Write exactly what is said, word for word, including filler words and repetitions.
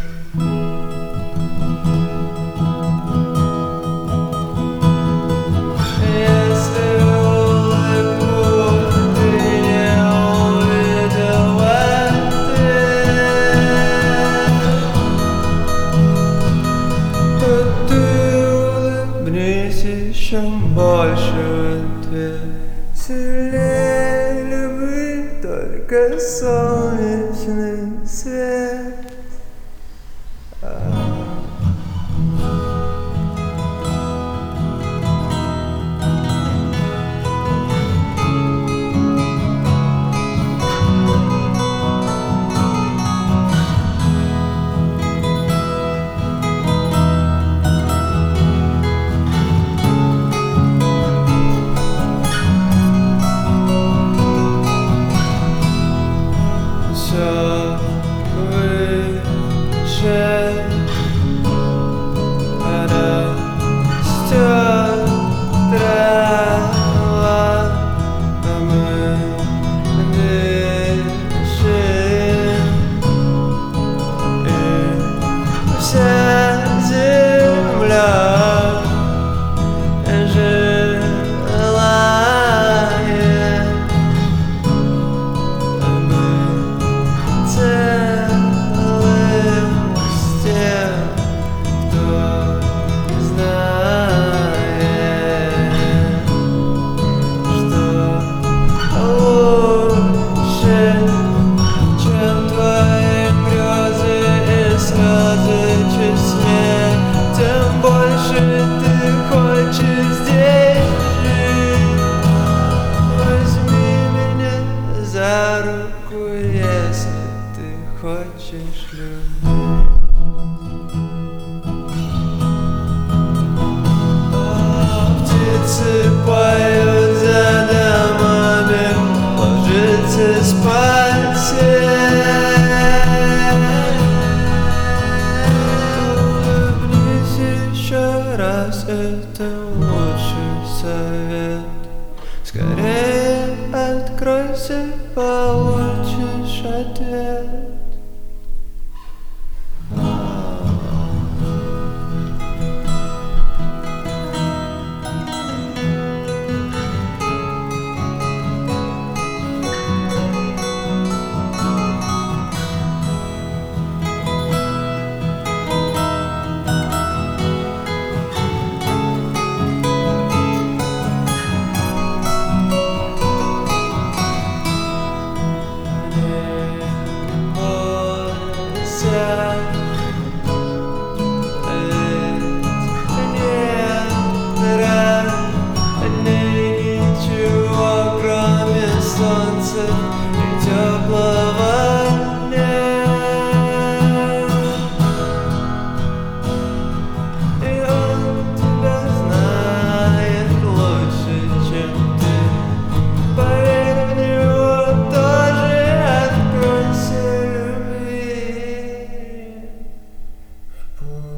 Еще больше в ответ. Сильнее любви только солнечный свет. Все выше растет трава, а мы дышим, и вся земля желает. Тем больше ты хочешь здесь жить. Возьми меня за руку, если ты хочешь любить. Птицы поют за домами, ложится спать. Раз это лучший совет. Скорее откройся, получишь ответ. Ничего, кроме солнца и теплого дня. И он тебя знает лучше, чем ты. Поверь в него тоже, откройся любви.